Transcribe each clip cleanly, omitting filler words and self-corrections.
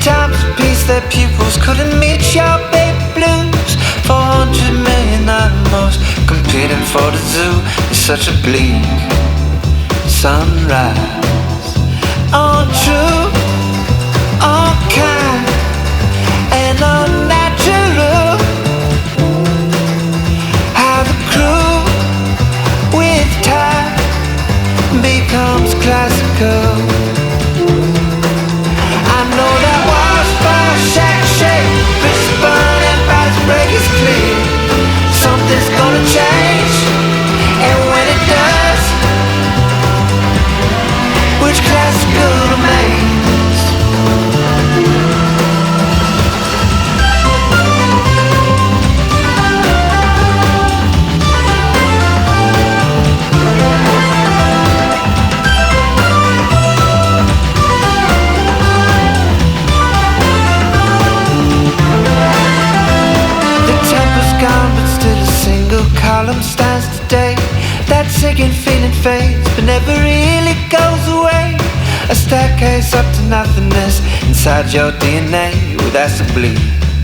times a piece their pupils couldn't meet your baby blues. 400 million animals competing for the zoo. It's such a bleak sunrise. All true, all kind, and all natural. How the crew with time becomes classical. I know that walls fall, shack shake, bricks burn and bodies break is clear. Something's gonna change, and when it does, which classical remains? Column stands today. That sinking feeling fades, but never really goes away. A staircase up to nothingness inside your DNA. Oh, that's a bleak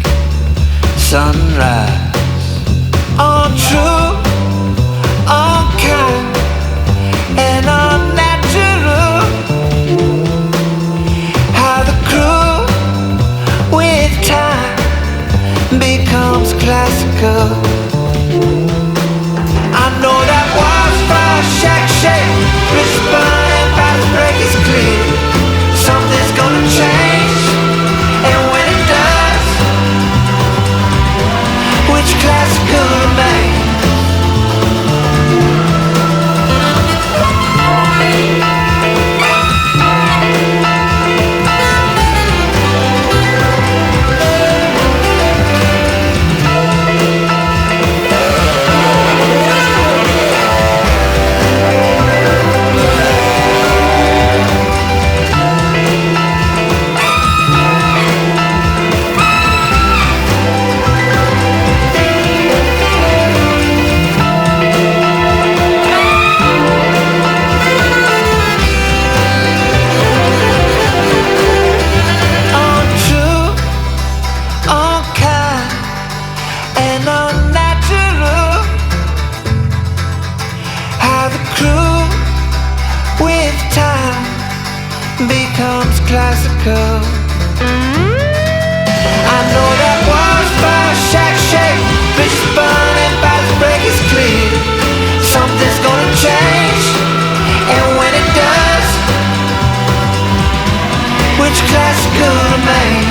sunrise. All true, all kind, and all natural. How the crew with time becomes classical. I know that walls fall, shack shake, bricks burn and bodies break is clear. Something's gonna change, and when it does, which classical remains? Becomes classical. I know that walls fall, shack shake, bricks burn and bodies break is clear. Something's gonna change, and when it does, which classical remains?